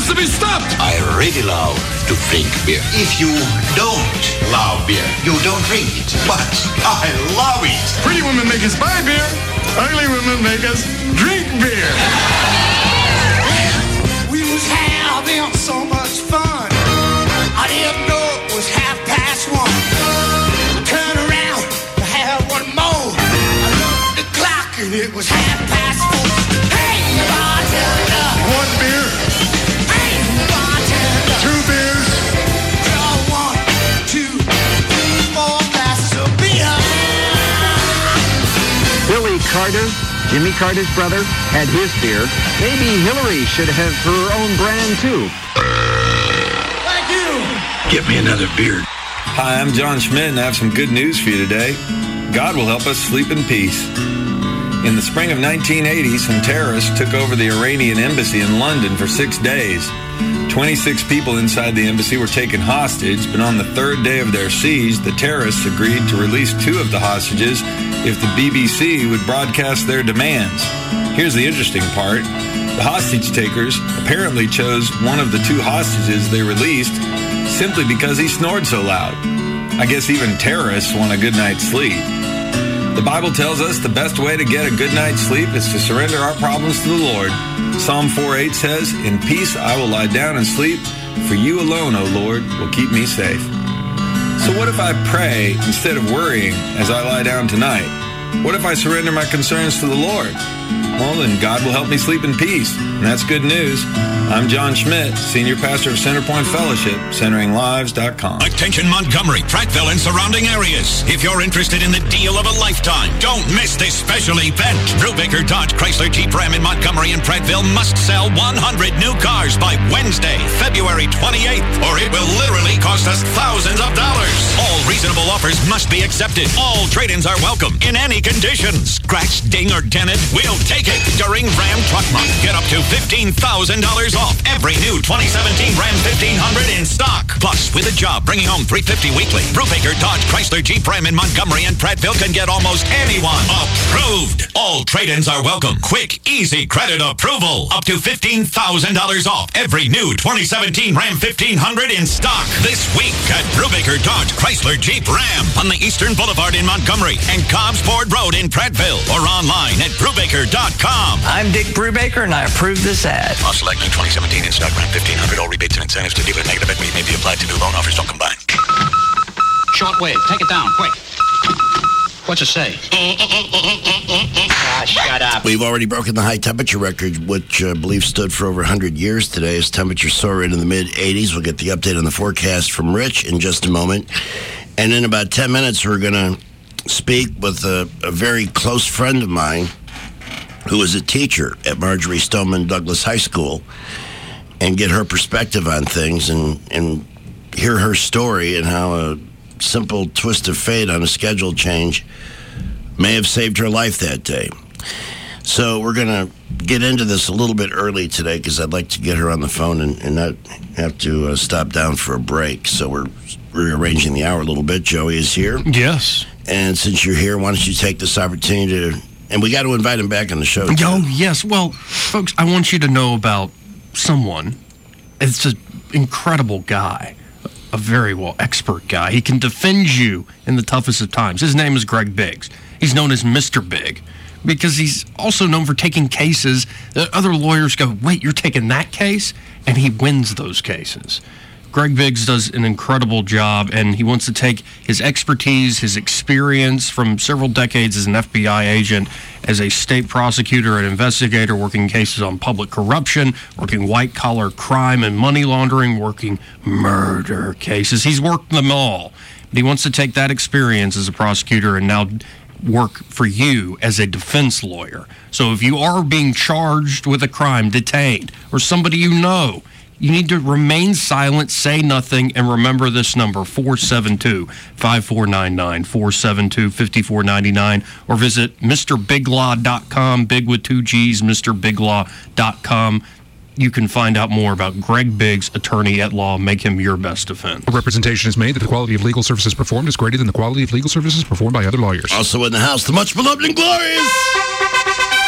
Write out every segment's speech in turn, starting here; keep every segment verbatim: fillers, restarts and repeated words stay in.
has to be stopped. I really love to drink beer. If you don't love beer, you don't drink it. But I love it. Pretty women make us buy beer. Ugly women make us drink beer. We was having so much fun. I didn't know it was half past one. Turn around to have one more. I looked at the clock and it was half past four. Hey, bartender. One beer. Hey, bartender. Two beers. Draw one, two, three, four glasses of beer. Billy Carter, Jimmy Carter's brother, had his beer. Maybe Hillary should have her own brand, too. Thank you. Get me another beer. Hi, I'm John Schmidt, and I have some good news for you today. God will help us sleep in peace. In the spring of nineteen eighty, some terrorists took over the Iranian embassy in London for six days. twenty-six people inside the embassy were taken hostage, but on the third day of their siege, the terrorists agreed to release two of the hostages if the B B C would broadcast their demands. Here's the interesting part. The hostage takers apparently chose one of the two hostages they released simply because he snored so loud. I guess even terrorists want a good night's sleep. The Bible tells us the best way to get a good night's sleep is to surrender our problems to the Lord. Psalm four eight says, "In peace I will lie down and sleep, for you alone, O Lord, will keep me safe." So what if I pray instead of worrying as I lie down tonight? What if I surrender my concerns to the Lord? Well, then God will help me sleep in peace, and that's good news. I'm John Schmidt, Senior Pastor of Centerpoint Fellowship, centering lives dot com. Attention Montgomery, Prattville, and surrounding areas. If you're interested in the deal of a lifetime, don't miss this special event. Brubaker Dodge Chrysler Jeep Ram in Montgomery and Prattville must sell one hundred new cars by Wednesday, February twenty-eighth, or it will literally cost us thousands of dollars. All reasonable offers must be accepted. All trade-ins are welcome in any condition. Scratch, ding, or dented, we'll take it during Ram Truck Month. Get up to fifteen thousand dollars off every new twenty seventeen Ram fifteen hundred in stock. Plus, with a job bringing home three hundred fifty dollars weekly, Brubaker Dodge Chrysler Jeep Ram in Montgomery and Prattville can get almost anyone approved. All trade-ins are welcome. Quick, easy credit approval. Up to fifteen thousand dollars off every new twenty seventeen Ram fifteen hundred in stock. This week at Brubaker Dodge Chrysler Jeep Ram on the Eastern Boulevard in Montgomery and Cobbs Ford Road in Prattville, or online at brubaker dot com. I'm Dick Brubaker, and I approve this ad. Off select new twenty seventeen in stock Ram fifteen hundred. All rebates and incentives to dealer negative equity may be applied to new loan offers. Don't combine. Shortwave, take it down, quick. What's it say? Ah, shut up. We've already broken the high temperature record, which I uh, believe stood for over one hundred years today, as temperatures soar into the mid-eighties. We'll get the update on the forecast from Rich in just a moment. And in about ten minutes, we're going to speak with a, a very close friend of mine who is a teacher at Marjorie Stoneman Douglas High School, and get her perspective on things and, and hear her story and how a simple twist of fate on a schedule change may have saved her life that day. So we're going to get into this a little bit early today because I'd like to get her on the phone and, and not have to uh, stop down for a break. So we're rearranging the hour a little bit. Joey is here. Yes. And since you're here, why don't you take this opportunity to... And we got to invite him back on the show. Too. Oh, yes. Well, folks, I want you to know about someone. It's an incredible guy, a very well expert guy. He can defend you in the toughest of times. His name is Greg Biggs. He's known as Mister Big because he's also known for taking cases that other lawyers go, wait, you're taking that case? And he wins those cases. Greg Biggs does an incredible job, and he wants to take his expertise, his experience from several decades as an F B I agent, as a state prosecutor and investigator, working cases on public corruption, working white-collar crime and money laundering, working murder cases. He's worked them all. But he wants to take that experience as a prosecutor and now work for you as a defense lawyer. So if you are being charged with a crime, detained, or somebody you know, you need to remain silent, say nothing, and remember this number, four seven two, five four nine nine, four seven two, five four nine nine, or visit Mr Big Law dot com, big with two G's, Mr Big Law dot com. You can find out more about Greg Biggs, attorney at law. Make him your best defense. A representation is made that the quality of legal services performed is greater than the quality of legal services performed by other lawyers. Also in the house, the much beloved and glorious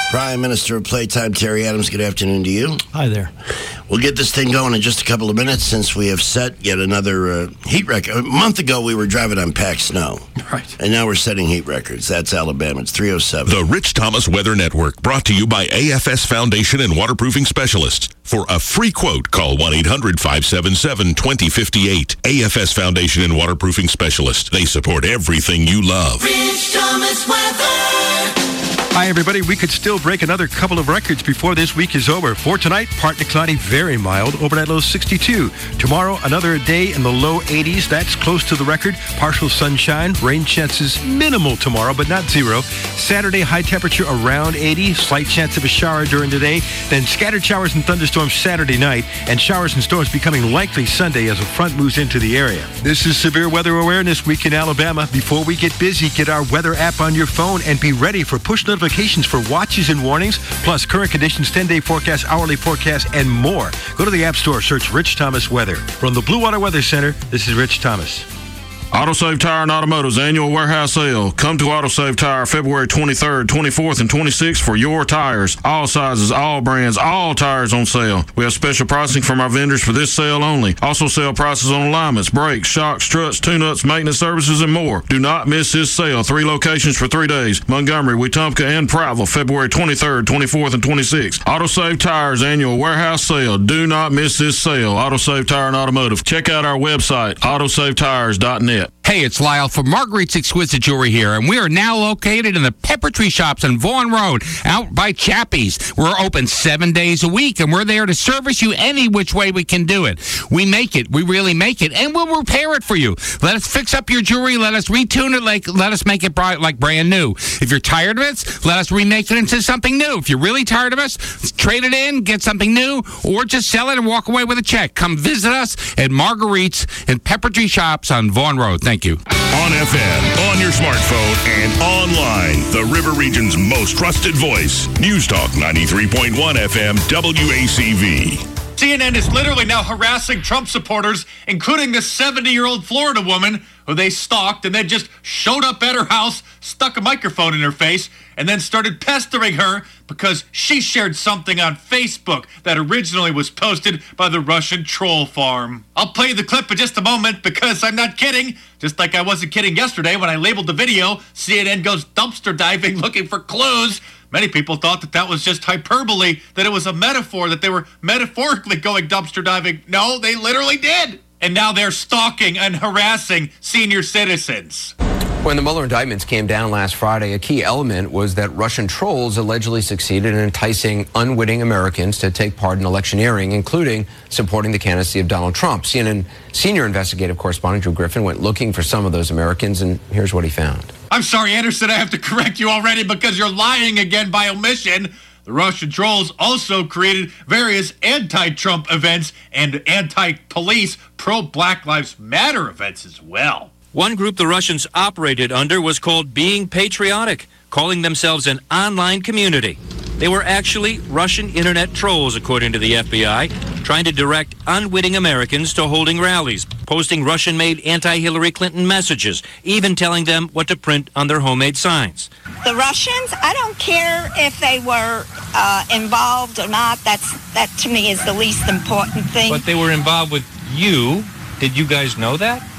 Prime Minister of Playtime, Terry Adams, good afternoon to you. Hi there. We'll get this thing going in just a couple of minutes since we have set yet another uh, heat record. A month ago, we were driving on packed snow. Right. And now we're setting heat records. That's Alabama. It's three oh seven. The Rich Thomas Weather Network, brought to you by A F S Foundation and Waterproofing Specialists. For a free quote, call one eight hundred five seven seven two zero five eight. A F S Foundation and Waterproofing Specialists. They support everything you love. Rich Thomas Weather. Hi, everybody. We could still break another couple of records before this week is over. For tonight, partly cloudy, very mild, overnight low sixty-two. Tomorrow, another day in the low eighties. That's close to the record. Partial sunshine. Rain chances minimal tomorrow, but not zero. Saturday, high temperature around eighty. Slight chance of a shower during the day. Then scattered showers and thunderstorms Saturday night. And showers and storms becoming likely Sunday as a front moves into the area. This is Severe Weather Awareness Week in Alabama. Before we get busy, get our weather app on your phone and be ready for push notifications for watches and warnings, plus current conditions, ten-day forecast, hourly forecast, and more. Go to the App Store, search Rich Thomas Weather. From the Blue Water Weather Center, this is Rich Thomas. AutoSave Tire and Automotive's annual warehouse sale. Come to AutoSave Tire February twenty-third, twenty-fourth, and twenty-sixth for your tires. All sizes, all brands, all tires on sale. We have special pricing from our vendors for this sale only. Also sale prices on alignments, brakes, shocks, struts, tune-ups, maintenance services, and more. Do not miss this sale. Three locations for three days. Montgomery, Wetumpka, and Prattville, February twenty-third, twenty-fourth, and twenty-sixth. AutoSave Tire's annual warehouse sale. Do not miss this sale. AutoSave Tire and Automotive. Check out our website, autosave tires dot net. Hey, it's Lyle from Marguerite's Exquisite Jewelry here, and we are now located in the Pepper Tree Shops on Vaughan Road, out by Chappie's. We're open seven days a week, and we're there to service you any which way we can do it. We make it, we really make it, and we'll repair it for you. Let us fix up your jewelry, let us retune it, like let us make it bright, like brand new. If you're tired of it, let us remake it into something new. If you're really tired of us, trade it in, get something new, or just sell it and walk away with a check. Come visit us at Marguerite's and Pepper Tree Shops on Vaughan Road. Thank you. On F M, on your smartphone, and online, the River Region's most trusted voice. News Talk ninety-three point one F M W A C V. C N N is literally now harassing Trump supporters, including this seventy-year-old Florida woman who they stalked and then just showed up at her house, stuck a microphone in her face, and then started pestering her because she shared something on Facebook that originally was posted by the Russian troll farm. I'll play the clip in just a moment because I'm not kidding. Just like I wasn't kidding yesterday when I labeled the video, C N N goes dumpster diving looking for clues. Many people thought that that was just hyperbole, that it was a metaphor, that they were metaphorically going dumpster diving. No, they literally did. And now they're stalking and harassing senior citizens. When the Mueller indictments came down last Friday, a key element was that Russian trolls allegedly succeeded in enticing unwitting Americans to take part in electioneering, including supporting the candidacy of Donald Trump. C N N senior investigative correspondent Drew Griffin went looking for some of those Americans, and here's what he found. I'm sorry, Anderson, I have to correct you already because you're lying again by omission. The Russian trolls also created various anti-Trump events and anti-police, pro-Black Lives Matter events as well. One group the Russians operated under was called Being Patriotic, calling themselves an online community. They were actually Russian internet trolls, according to the F B I, trying to direct unwitting Americans to holding rallies, posting Russian-made anti-Hillary Clinton messages, even telling them what to print on their homemade signs. The Russians, I don't care if they were uh, involved or not. That's that, to me, is the least important thing. But they were involved with you. Did you guys know that?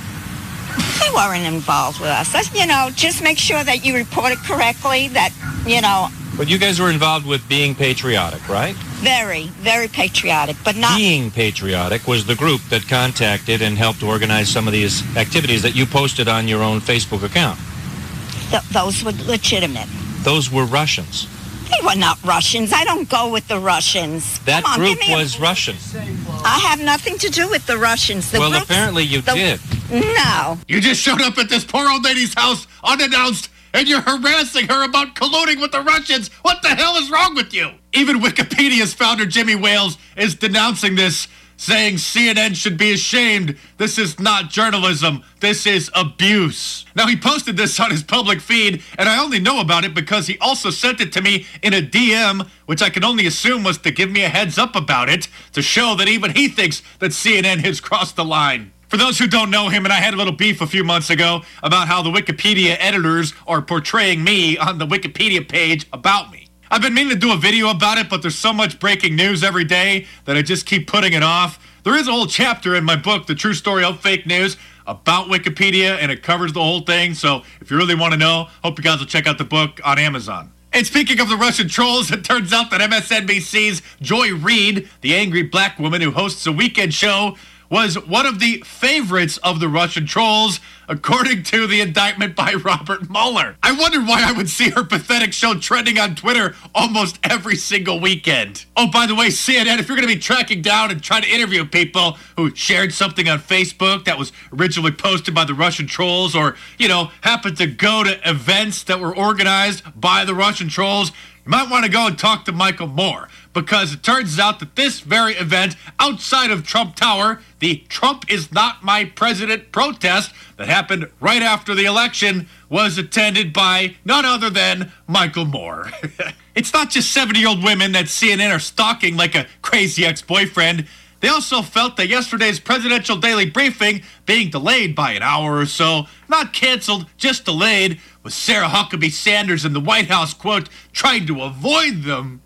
They weren't involved with us. That's, you know, just make sure that you report it correctly, that, you know... But you guys were involved with Being Patriotic, right? Very, very patriotic, but not... Being Patriotic was the group that contacted and helped organize some of these activities that you posted on your own Facebook account. Th- those were legitimate. Those were Russians. They were not Russians. I don't go with the Russians. That Come on, group give me was a... Russian. I have nothing to do with the Russians. The well, groups, apparently you the... did. No. You just showed up at this poor old lady's house unannounced, and you're harassing her about colluding with the Russians. What the hell is wrong with you? Even Wikipedia's founder, Jimmy Wales, is denouncing this, saying C N N should be ashamed. This is not journalism. This is abuse. Now, he posted this on his public feed, and I only know about it because he also sent it to me in a D M, which I can only assume was to give me a heads up about it, to show that even he thinks that C N N has crossed the line. For those who don't know him, and I had a little beef a few months ago about how the Wikipedia editors are portraying me on the Wikipedia page about me. I've been meaning to do a video about it, but there's so much breaking news every day that I just keep putting it off. There is a whole chapter in my book, The True Story of Fake News, about Wikipedia, and it covers the whole thing. So if you really want to know, hope you guys will check out the book on Amazon. And speaking of the Russian trolls, it turns out that M S N B C's Joy Reid, the angry black woman who hosts a weekend show, was one of the favorites of the Russian trolls, according to the indictment by Robert Mueller. I wondered why I would see her pathetic show trending on Twitter almost every single weekend. Oh, by the way, C N N, if you're going to be tracking down and trying to interview people who shared something on Facebook that was originally posted by the Russian trolls, or, you know, happened to go to events that were organized by the Russian trolls, you might want to go and talk to Michael Moore, because it turns out that this very event outside of Trump Tower, the Trump is not my president protest that happened right after the election, was attended by none other than Michael Moore. It's not just seventy-year-old women that C N N are stalking like a crazy ex-boyfriend. They also felt that yesterday's presidential daily briefing, being delayed by an hour or so, not canceled, just delayed, with Sarah Huckabee Sanders in the White House, quote, trying to avoid them.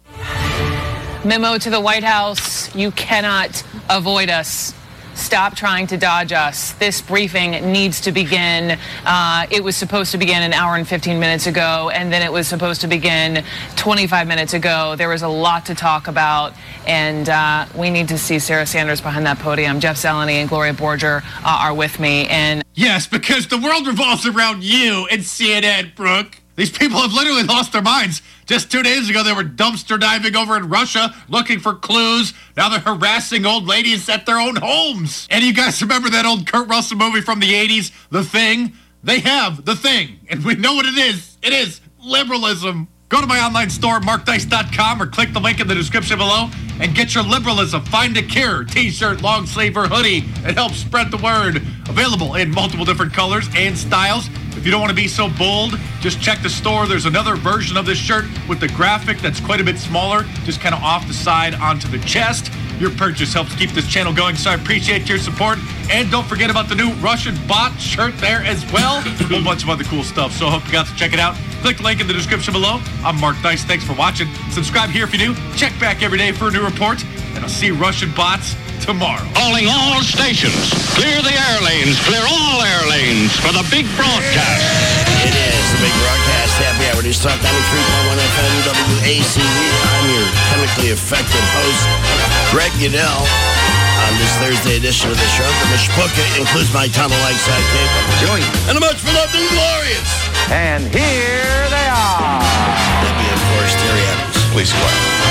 Memo to the White House, you cannot avoid us. Stop trying to dodge us. This briefing needs to begin. Uh, it was supposed to begin an hour and fifteen minutes ago, and then it was supposed to begin twenty-five minutes ago. There was a lot to talk about, and uh, we need to see Sarah Sanders behind that podium. Jeff Zeleny and Gloria Borger uh, are with me. And yes, because the world revolves around you and C N N, Brooke. These people have literally lost their minds. Just two days ago, they were dumpster diving over in Russia looking for clues. Now they're harassing old ladies at their own homes. And you guys remember that old Kurt Russell movie from the eighties, The Thing? They have The Thing, and we know what it is. It is liberalism. Go to my online store, mark dice dot com, or click the link in the description below and get your liberalism. Find a cure. T-shirt, long sleeve, or hoodie. It helps spread the word. Available in multiple different colors and styles. If you don't want to be so bold, just check the store. There's another version of this shirt with the graphic that's quite a bit smaller, just kind of off the side onto the chest. Your purchase helps keep this channel going, so I appreciate your support. And don't forget about the new Russian bot shirt there as well. A whole bunch of other cool stuff, so I hope you got to check it out. Click the link in the description below. I'm Mark Dice. Thanks for watching. Subscribe here if you do. Check back every day for a new report. And I'll see Russian bots tomorrow. Calling all stations. Clear the air lanes. Clear all air lanes for the big broadcast. It is the big broadcast. Happy Hour. News Talk ninety-three point one F M W A C V. I'm your chemically effective host, Greg Goodell. On this Thursday edition of the show, the Mishpuka includes my tunnel-like sidekick, Joey, and the much beloved and glorious. And here they are. That'd be, of course, Terry Evans. Please square.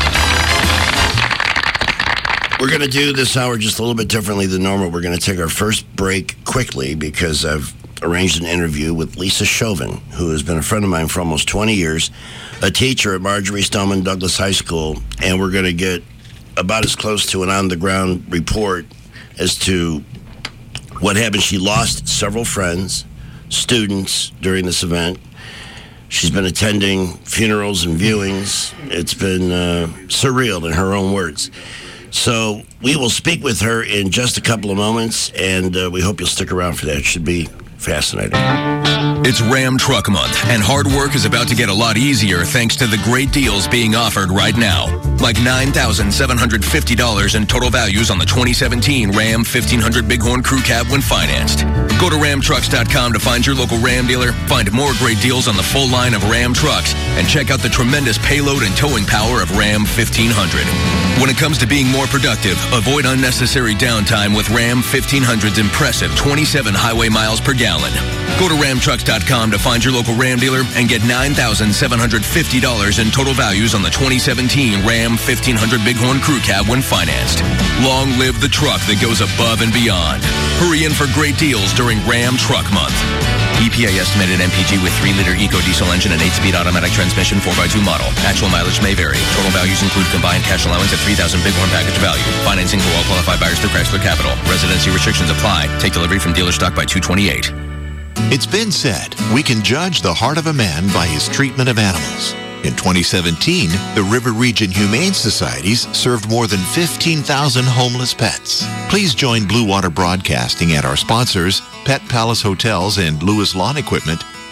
We're going to do this hour just a little bit differently than normal. We're going to take our first break quickly because I've arranged an interview with Lisa Chauvin, who has been a friend of mine for almost twenty years, a teacher at Marjorie Stoneman Douglas High School, and we're going to get about as close to an on-the-ground report as to what happened. She lost several friends, students, during this event. She's been attending funerals and viewings. It's been uh, surreal, in her own words. So we will speak with her in just a couple of moments, and uh, we hope you'll stick around for that. It should be fascinating. It's Ram Truck Month, and hard work is about to get a lot easier thanks to the great deals being offered right now. Like nine thousand seven hundred fifty dollars in total values on the twenty seventeen Ram fifteen hundred Bighorn Crew Cab when financed. Go to ram trucks dot com to find your local Ram dealer, find more great deals on the full line of Ram trucks, and check out the tremendous payload and towing power of Ram fifteen hundred. When it comes to being more productive, avoid unnecessary downtime with Ram fifteen hundred's impressive twenty-seven highway miles per gallon. Go to ram trucks dot com to find your local Ram dealer and get nine thousand seven hundred fifty dollars in total values on the twenty seventeen Ram fifteen hundred Bighorn Crew Cab when financed. Long live the truck that goes above and beyond. Hurry in for great deals during Ram Truck Month. E P A estimated M P G with three liter EcoDiesel engine and eight speed automatic transmission four by two model. Actual mileage may vary. Total values include combined cash allowance at three thousand Bighorn package value. Financing for all qualified buyers through Chrysler Capital. Residency restrictions apply. Take delivery from dealer stock by two twenty-eight. It's been said, we can judge the heart of a man by his treatment of animals. In twenty seventeen, the River Region Humane Societies served more than fifteen thousand homeless pets. Please join Blue Water Broadcasting and our sponsors, Pet Palace Hotels and Lewis Lawn Equipment,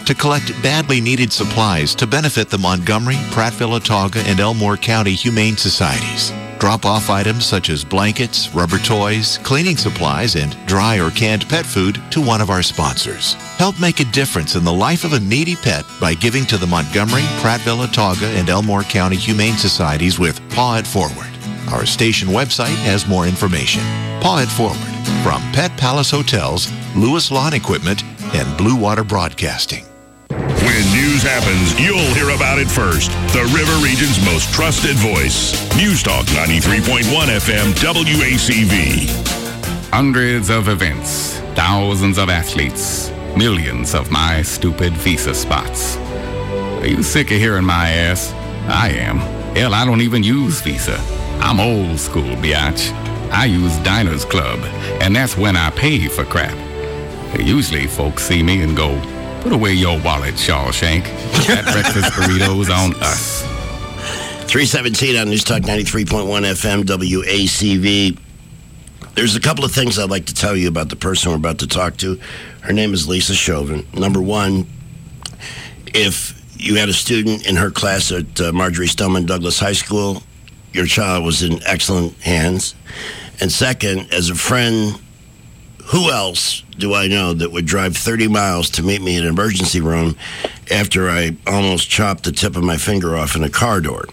to collect badly needed supplies to benefit the Montgomery, Prattville, Autauga, and Elmore County Humane Societies. Drop off items such as blankets, rubber toys, cleaning supplies, and dry or canned pet food to one of our sponsors. Help make a difference in the life of a needy pet by giving to the Montgomery, Prattville, Autauga, and Elmore County Humane Societies with Paw It Forward. Our station website has more information. Paw It Forward from Pet Palace Hotels, Lewis Lawn Equipment, and Blue Water Broadcasting. When news happens, you'll hear about it first. The River Region's most trusted voice. News Talk ninety-three point one F M W A C V. Hundreds of events, thousands of athletes, millions of my stupid visa spots. Are you sick of hearing my ass? I am. Hell, I don't even use Visa. I'm old school, biatch. I use Diners Club, and that's when I pay for crap. Usually folks see me and go, put away your wallet, Shawshank. That breakfast burrito's on us. three seventeen on News Talk ninety-three point one F M W A C V. There's a couple of things I'd like to tell you about the person we're about to talk to. Her name is Lisa Chauvin. Number one, if you had a student in her class at uh, Marjorie Stoneman Douglas High School, your child was in excellent hands. And second, as a friend, who else do I know that would drive thirty miles to meet me in an emergency room after I almost chopped the tip of my finger off in a car door?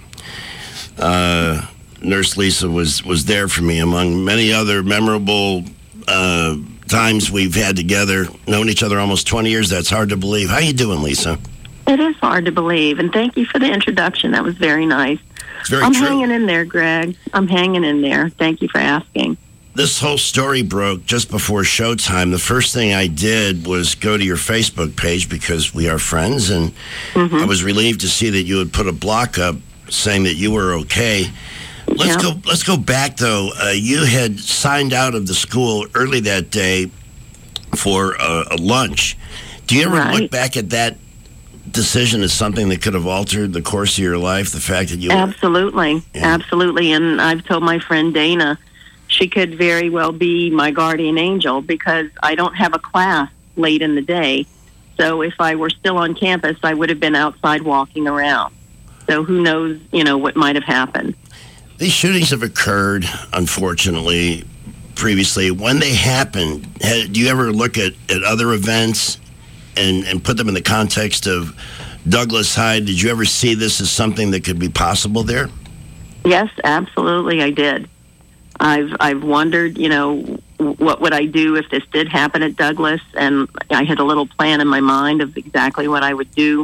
Uh, Nurse Lisa was, was there for me among many other memorable uh, times we've had together. Known each other almost twenty years. That's hard to believe. How you doing, Lisa? It is hard to believe, and thank you for the introduction. That was very nice. It's very I'm true. hanging in there, Greg. I'm hanging in there. Thank you for asking. This whole story broke just before showtime. The first thing I did was go to your Facebook page because we are friends, and mm-hmm. I was relieved to see that you had put a block up saying that you were okay. Let's Yeah. go. Let's go back though. Uh, you had signed out of the school early that day for a, a lunch. Do you ever Right. look back at that decision as something that could have altered the course of your life? The fact that you were, Absolutely. Absolutely. And I've told my friend Dana she could very well be my guardian angel because I don't have a class late in the day. So if I were still on campus, I would have been outside walking around. So who knows, you know, what might have happened. these shootings have occurred, unfortunately, previously. When they happen, ha- do you ever look at, at other events and, and put them in the context of Douglas Hyde? Did you ever see this as something that could be possible there? Yes, absolutely, I did. I've I've wondered, you know, what would I do if this did happen at Douglas, and I had a little plan in my mind of exactly what I would do.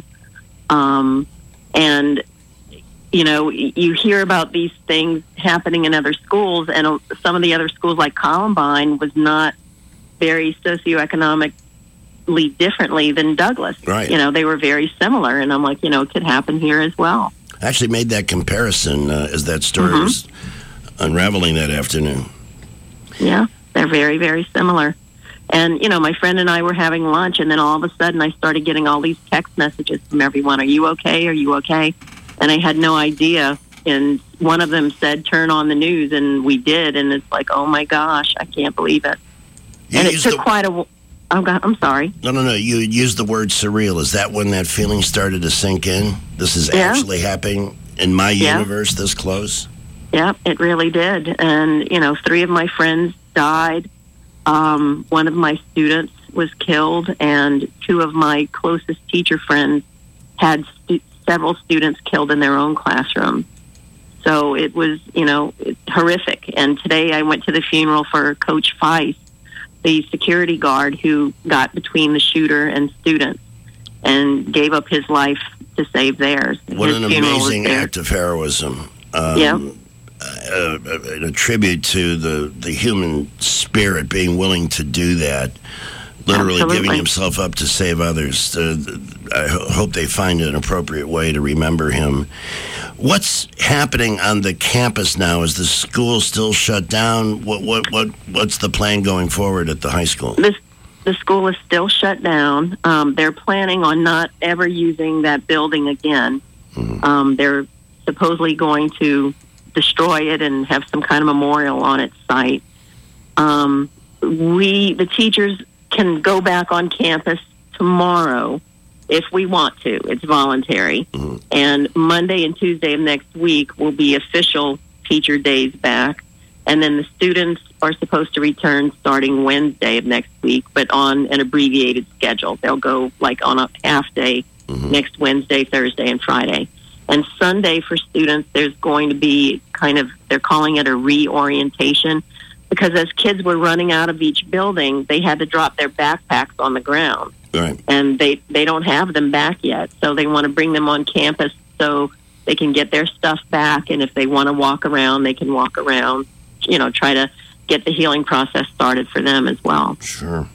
Um, and you know, you hear about these things happening in other schools, and some of the other schools, like Columbine, was not very socioeconomically differently than Douglas. Right. You know, they were very similar, and I'm like, you know, it could happen here as well. I actually made that comparison uh, as that story Mm-hmm. was unraveling that afternoon. Yeah, they're very, very similar. And, you know, my friend and I were having lunch, and then all of a sudden I started getting all these text messages from everyone. Are you okay? Are you okay? And I had no idea. And one of them said, turn on the news, and we did. And it's like, oh, my gosh, I can't believe it. You and it used took the- quite a w- oh, God, I'm sorry. No, no, no. You used the word surreal. Is that when that feeling started to sink in? This is Yeah. actually happening in my Yeah. universe this close? Yeah, it really did. And, you know, three of my friends died. Um, one of my students was killed, and two of my closest teacher friends had stu- several students killed in their own classroom. So it was, you know, it's horrific. And today I went to the funeral for Coach Feist, the security guard who got between the shooter and students and gave up his life to save theirs. What His an funeral was amazing there. act of heroism. Um, Yeah. uh, a tribute to the, the human spirit being willing to do that, literally Absolutely. giving himself up to save others. Uh, I ho- hope they find an appropriate way to remember him. What's happening on the campus now? Is the school still shut down? What what what what's the plan going forward at the high school? This, the school is still shut down. Um, they're planning on not ever using that building again. Um, they're supposedly going to destroy it and have some kind of memorial on its site. Um, we, the teachers, can go back on campus tomorrow, if we want to. It's voluntary. Mm-hmm. And Monday and Tuesday of next week will be official teacher days back. And then the students are supposed to return starting Wednesday of next week, but on an abbreviated schedule. They'll go like on a half day mm-hmm. next Wednesday, Thursday, and Friday. And Sunday for students, there's going to be kind of, they're calling it a reorientation, because as kids were running out of each building, they had to drop their backpacks on the ground. Right. And they, they don't have them back yet. So they want to bring them on campus so they can get their stuff back. And if they want to walk around, they can walk around, you know, try to get the healing process started for them as well. Sure.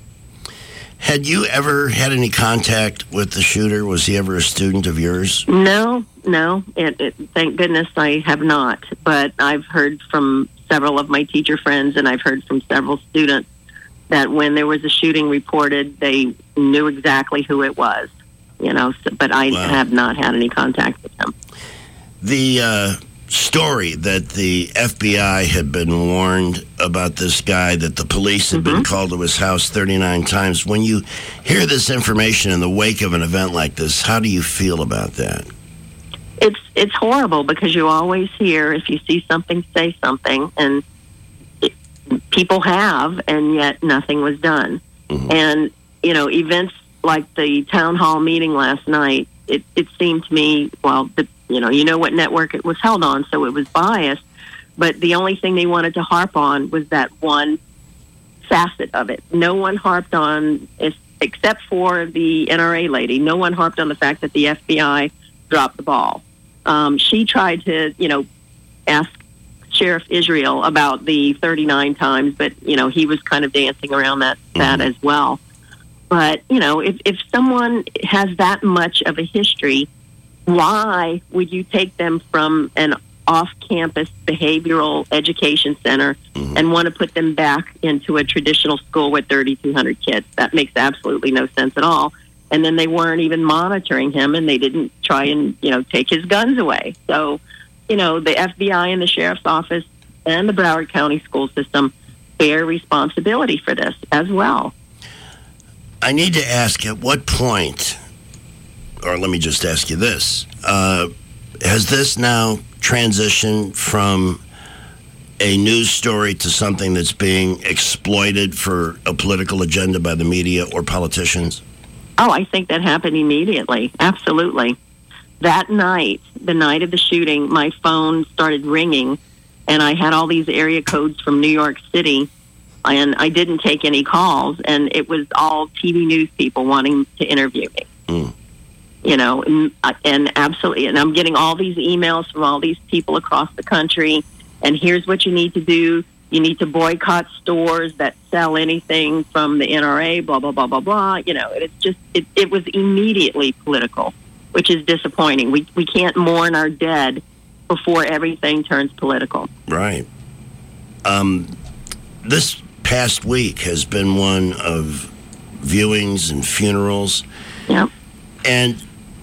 Had you ever had any contact with the shooter? Was he ever a student of yours? No, no. It, it, thank goodness I have not. But I've heard from several of my teacher friends, and I've heard from several students that when there was a shooting reported, they knew exactly who it was. You know, so, but I wow. have not had any contact with him. The uh, story that the F B I had been warned about this guy, that the police had mm-hmm. been called to his house thirty-nine times. When you hear this information in the wake of an event like this, how do you feel about that? It's it's horrible, because you always hear, if you see something, say something, and it, people have, and yet nothing was done. Mm-hmm. And, you know, events like the town hall meeting last night, it, it seemed to me, well, the You know, you know what network it was held on, so it was biased. But the only thing they wanted to harp on was that one facet of it. No one harped on, except for the N R A lady, no one harped on the fact that the F B I dropped the ball. Um, she tried to, you know, ask Sheriff Israel about the thirty-nine times, but, you know, he was kind of dancing around that, that as well. But, you know, if, if someone has that much of a history, why would you take them from an off-campus behavioral education center mm-hmm. and want to put them back into a traditional school with thirty-two hundred kids? That makes absolutely no sense at all. And then they weren't even monitoring him, and they didn't try and, you know, take his guns away. So, you know, the F B I and the Sheriff's Office and the Broward County school system bear responsibility for this as well. I need to ask, at what point, or let me just ask you this, uh, has this now transitioned from a news story to something that's being exploited for a political agenda by the media or politicians? Oh, I think that happened immediately. Absolutely. That night, the night of the shooting, my phone started ringing, and I had all these area codes from New York City, and I didn't take any calls, and it was all T V news people wanting to interview me. Mm. You know, and, and absolutely, and I'm getting all these emails from all these people across the country, and here's what you need to do. You need to boycott stores that sell anything from the N R A, blah, blah, blah, blah, blah. You know, it's just, it, it was immediately political, which is disappointing. We we can't mourn our dead before everything turns political. Right. Um, this past week has been one of viewings and funerals. Yep. And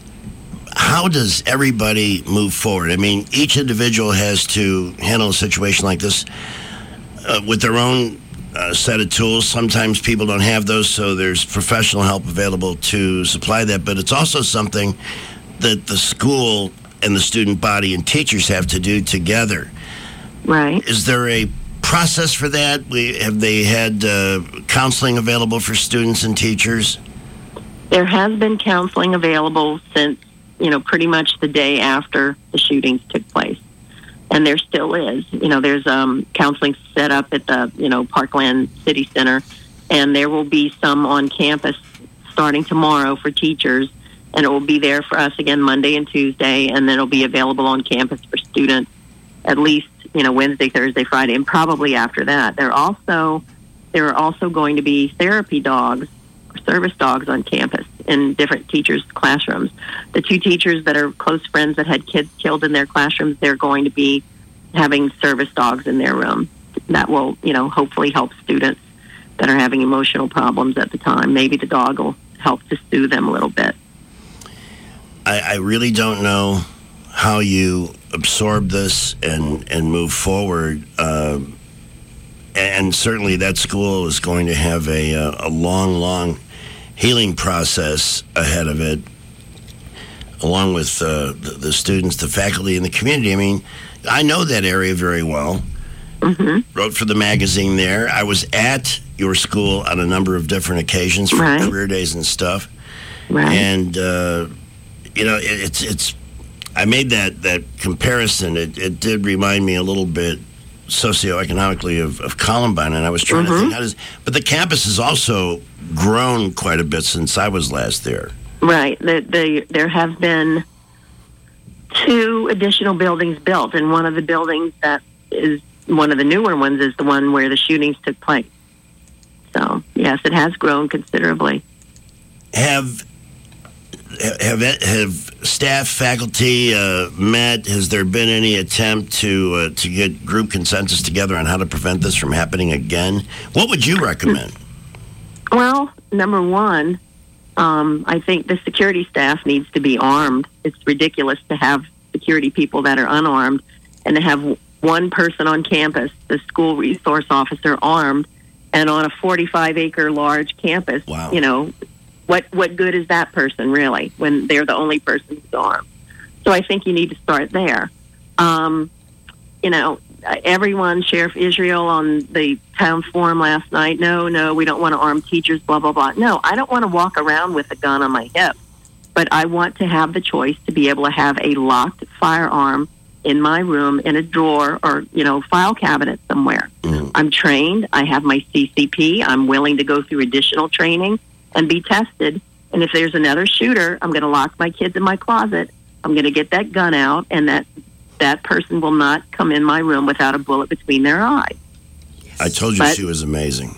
how does everybody move forward? I mean, each individual has to handle a situation like this uh, with their own uh, set of tools. Sometimes people don't have those, so there's professional help available to supply that. But it's also something that the school and the student body and teachers have to do together. Right. Is there a process for that? We, have they had uh, counseling available for students and teachers? There has been counseling available since, you know, pretty much the day after the shootings took place. And there still is. You know, there's um, counseling set up at the, you know, Parkland City Center, and there will be some on campus starting tomorrow for teachers, and it will be there for us again Monday and Tuesday, and then it'll be available on campus for students at least, you know, Wednesday, Thursday, Friday, and probably after that. There also there are also going to be therapy dogs, service dogs on campus in different teachers' classrooms. The two teachers that are close friends that had kids killed in their classrooms, they're going to be having service dogs in their room. That will, you know, hopefully help students that are having emotional problems at the time. Maybe the dog will help to soothe them a little bit. I, I really don't know how you absorb this and, and move forward. Uh, and certainly that school is going to have a, a long, long healing process ahead of it. along with uh, the, the students, the faculty, and the community. I mean, I know that area very well. Mm-hmm. Wrote for the magazine there. I was at your school on a number of different occasions for Right. career days and stuff. Right. And, uh, you know, it, it's, it's, I made that, that comparison. It, it did remind me a little bit socioeconomically of, of Columbine, and I was trying Mm-hmm. to think how does, but the campus has also grown quite a bit since I was last there. Right. The, the, there have been two additional buildings built, and one of the buildings that is one of the newer ones is the one where the shootings took place. So, yes, it has grown considerably. Have have have staff, faculty uh, met? Has there been any attempt to uh, to get group consensus together on how to prevent this from happening again? What would you recommend? Well, number one, um, I think the security staff needs to be armed. It's ridiculous to have security people that are unarmed and to have one person on campus, the school resource officer, armed, and on a forty-five acre large campus. Wow. You know, what what good is that person really when they're the only person who's armed? So I think you need to start there. Um, you know, everyone, Sheriff Israel on the town forum last night, no, no, we don't want to arm teachers, blah, blah, blah. No, I don't want to walk around with a gun on my hip, but I want to have the choice to be able to have a locked firearm in my room, in a drawer, or, you know, file cabinet somewhere. Mm. I'm trained. I have my C C P. I'm willing to go through additional training and be tested. And if there's another shooter, I'm going to lock my kids in my closet. I'm going to get that gun out, and that that person will not come in my room without a bullet between their eyes. I told you But- she was amazing.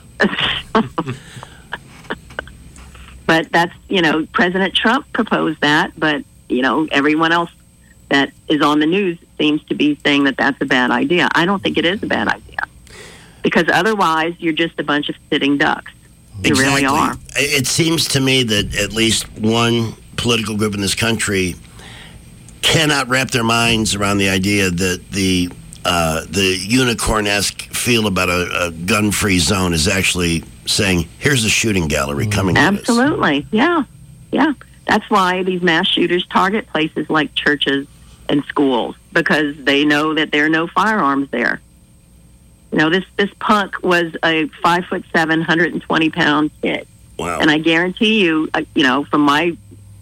But that's, you know, President Trump proposed that, but, you know, everyone else that is on the news seems to be saying that that's a bad idea. I don't think it is a bad idea, because otherwise you're just a bunch of sitting ducks. You really are. It seems to me that at least one political group in this country cannot wrap their minds around the idea that the uh, the unicorn-esque feel about a, a gun-free zone is actually saying, here's a shooting gallery coming to this. Absolutely. Yeah. Yeah. That's why these mass shooters target places like churches and schools, because they know that there are no firearms there. You know, this, this punk was a five foot seven, one hundred twenty pound kid. Wow. And I guarantee you, uh, you know, from my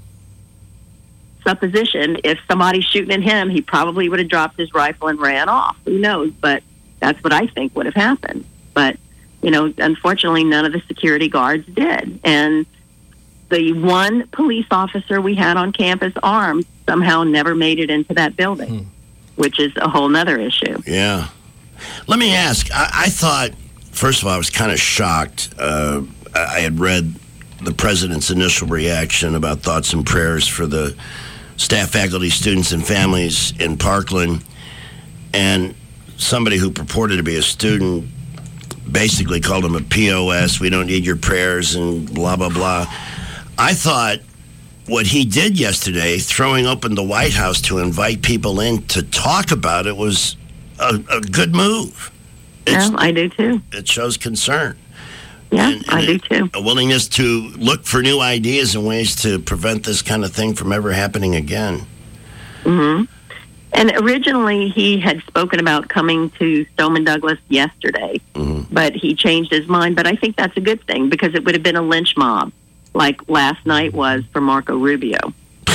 supposition, if somebody's shooting at him, he probably would have dropped his rifle and ran off. Who knows? But that's what I think would have happened. But, you know, unfortunately, none of the security guards did. And the one police officer we had on campus armed somehow never made it into that building, which is a whole nother issue. Yeah. Let me ask, I, I thought, first of all, I was kind of shocked. Uh, I I had read the president's initial reaction about thoughts and prayers for the staff, faculty, students, and families in Parkland. And somebody who purported to be a student basically called him a P O S. We don't need your prayers and blah, blah, blah. I thought what he did yesterday, throwing open the White House to invite people in to talk about it, was a, a good move. Yeah, I do too. It shows concern. Yeah, And- and I do a- too. A willingness to look for new ideas and ways to prevent this kind of thing from ever happening again. hmm And originally, he had spoken about coming to Stoneman Douglas yesterday, but he changed his mind. But I think that's a good thing, because it would have been a lynch mob, like last night was for Marco Rubio.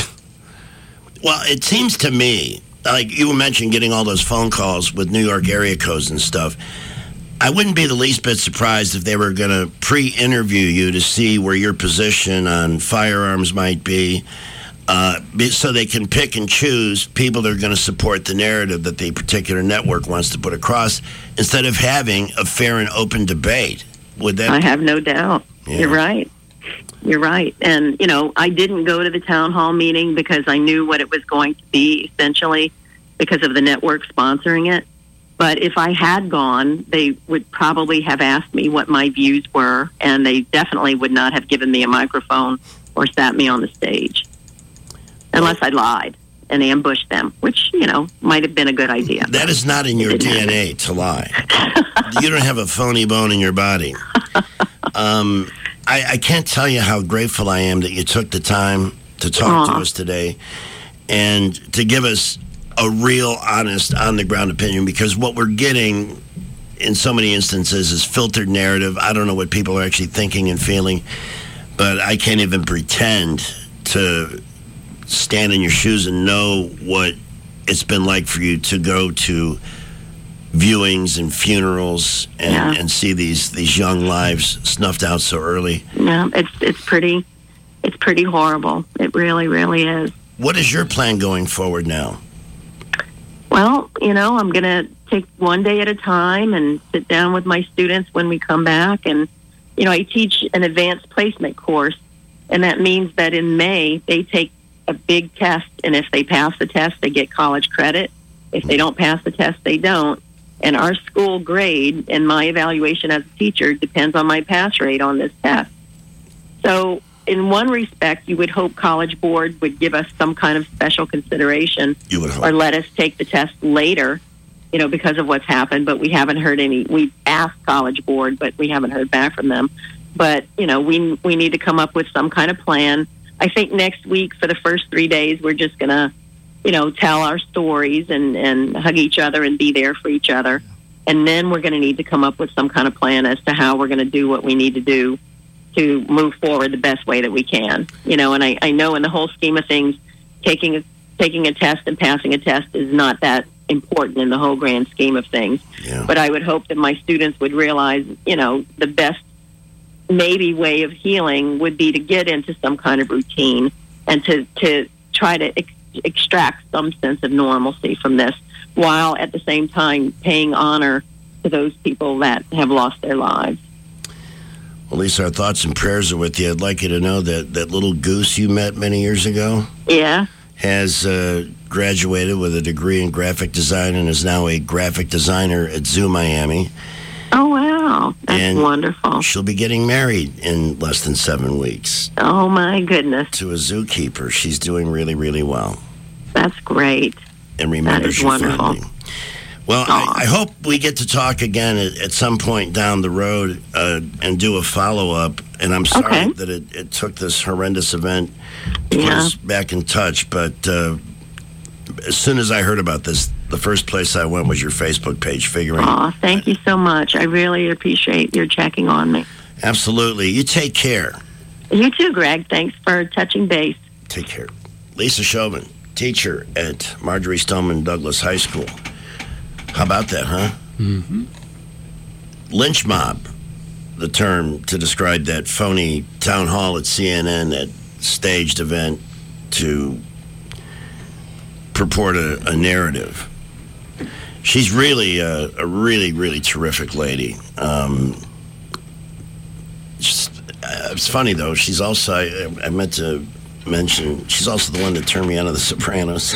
Well, it seems to me, like you mentioned getting all those phone calls with New York area codes and stuff, I wouldn't be the least bit surprised if they were going to pre-interview you to see where your position on firearms might be, uh, be- so they can pick and choose people that are going to support the narrative that the particular network wants to put across, instead of having a fair and open debate. Would that? I have no doubt. Yeah. You're right. You're right. And, you know, I didn't go to the town hall meeting because I knew what it was going to be, essentially, because of the network sponsoring it. But if I had gone, they would probably have asked me what my views were, and they definitely would not have given me a microphone or sat me on the stage, unless I lied and ambushed them, which, you know, might have been a good idea. That is not in your D N A to lie. You don't have a phony bone in your body. Um, I, I can't tell you how grateful I am that you took the time to talk Aw. to us today and to give us a real, honest, on-the-ground opinion, because what we're getting in so many instances is filtered narrative. I don't know what people are actually thinking and feeling, but I can't even pretend to stand in your shoes and know what it's been like for you to go to viewings and funerals and, Yeah. and see these, these young lives snuffed out so early. Yeah, it's it's pretty it's pretty horrible. It really, really is. What is your plan going forward now? Well, you know, I'm going to take one day at a time and sit down with my students when we come back. And, you know, I teach an advanced placement course, and that means that in May they take a big test, and if they pass the test, they get college credit. If they don't pass the test, they don't. And our school grade and my evaluation as a teacher depends on my pass rate on this test. So in one respect, you would hope College Board would give us some kind of special consideration You would hope. or let us take the test later, you know, because of what's happened. But we haven't heard any. We've asked College Board, but we haven't heard back from them. But, you know, we we need to come up with some kind of plan. I think next week for the first three days, we're just going to, you know, tell our stories and, and hug each other and be there for each other. And then we're going to need to come up with some kind of plan as to how we're going to do what we need to do to move forward the best way that we can. You know, and I, I know in the whole scheme of things, taking a, taking a test and passing a test is not that important in the whole grand scheme of things. Yeah. But I would hope that my students would realize, you know, the best maybe way of healing would be to get into some kind of routine and to, to try to ex- extract some sense of normalcy from this, while at the same time paying honor to those people that have lost their lives. Well, Lisa, our thoughts and prayers are with you. I'd like you to know that that little goose you met many years ago Yeah. has uh, graduated with a degree in graphic design and is now a graphic designer at Zoo Miami. Oh, wow. That's And wonderful. She'll be getting married in less than seven weeks Oh, my goodness. to a zookeeper. She's doing really, really well. That's great. And remember, is you wonderful. fondly. Well, I, I hope we get to talk again at, at some point down the road uh, and do a follow-up. And I'm sorry Okay. that it, it took this horrendous event to put Yeah. us back in touch. But uh, as soon as I heard about this, the first place I went was your Facebook page, figuring. Aw, thank you so much. I really appreciate your checking on me. Absolutely. You take care. You too, Greg. Thanks for touching base. Take care. Lisa Chauvin, teacher at Marjorie Stoneman Douglas High School. How about that, huh? Mm-hmm. Lynch mob, the term to describe that phony town hall at C N N, that staged event to purport a, a narrative. She's really a, a really, really terrific lady. Um, just, uh, it's funny, though. She's also, I, I meant to mention, she's also the one that turned me on to The Sopranos.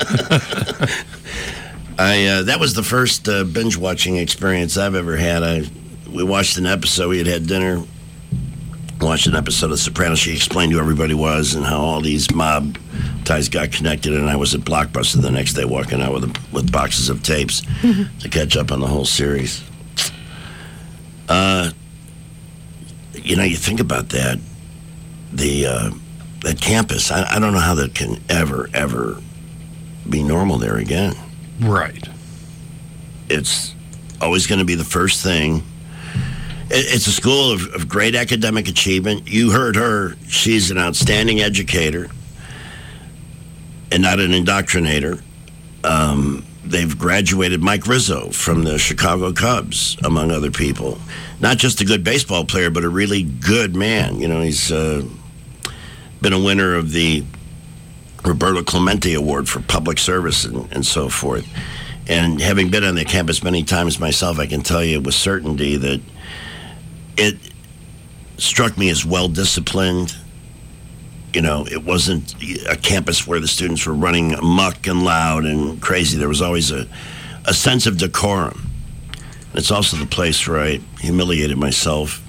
I uh, that was the first uh, binge watching experience I've ever had. I we watched an episode. We had had dinner, watched an episode of The Sopranos. She explained who everybody was and how all these mob ties got connected. And I was at Blockbuster the next day, walking out with with boxes of tapes to catch up on the whole series. Uh, you know, you think about that, the uh, that campus. I, I don't know how that can ever ever be normal there again. Right. It's always going to be the first thing. It, it's a school of, of great academic achievement. You heard her. She's an outstanding educator and not an indoctrinator. Um, they've graduated Mike Rizzo from the Chicago Cubs, among other people. Not just a good baseball player, but a really good man. You know, he's uh, been a winner of the Roberto Clemente Award for public service and, and so forth. And having been on the campus many times myself, I can tell you with certainty that it struck me as well-disciplined. You know, it wasn't a campus where the students were running amok and loud and crazy. There was always a, a sense of decorum. And it's also the place where I humiliated myself.